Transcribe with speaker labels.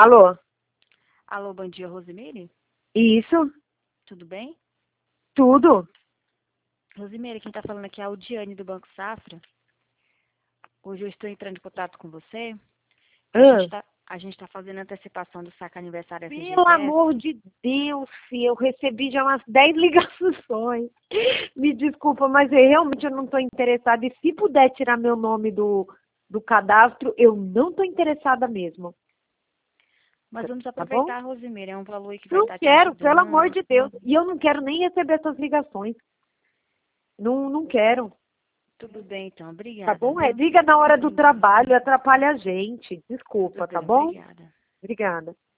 Speaker 1: Alô?
Speaker 2: Alô, bom dia, Rosemary?
Speaker 1: Isso?
Speaker 2: Tudo bem?
Speaker 1: Tudo?
Speaker 2: Rosemary, quem está falando aqui é a Audiane do Banco Safra. Hoje eu estou entrando em contato com você.
Speaker 1: Ah,
Speaker 2: A gente tá fazendo antecipação do saque aniversário
Speaker 1: pelo
Speaker 2: FGTS.
Speaker 1: amor de Deus, filha, eu recebi já umas 10 ligações. Me desculpa, mas realmente eu não estou interessada. E se puder tirar meu nome do cadastro, eu não estou interessada mesmo.
Speaker 2: Mas vamos
Speaker 1: Tá bom?
Speaker 2: aproveitar, Rosemary. É um valor aí que vai
Speaker 1: Não
Speaker 2: estar te
Speaker 1: quero, pelo amor
Speaker 2: ajudando.
Speaker 1: de Deus. E eu não quero nem receber essas ligações. Não, não quero.
Speaker 2: Tudo bem, então.
Speaker 1: Tá
Speaker 2: Obrigada,
Speaker 1: bom?
Speaker 2: viu?
Speaker 1: Liga na hora do trabalho, atrapalha a gente.
Speaker 2: Tudo
Speaker 1: Desculpa, tá
Speaker 2: bem,
Speaker 1: bom?
Speaker 2: obrigada.
Speaker 1: Obrigada.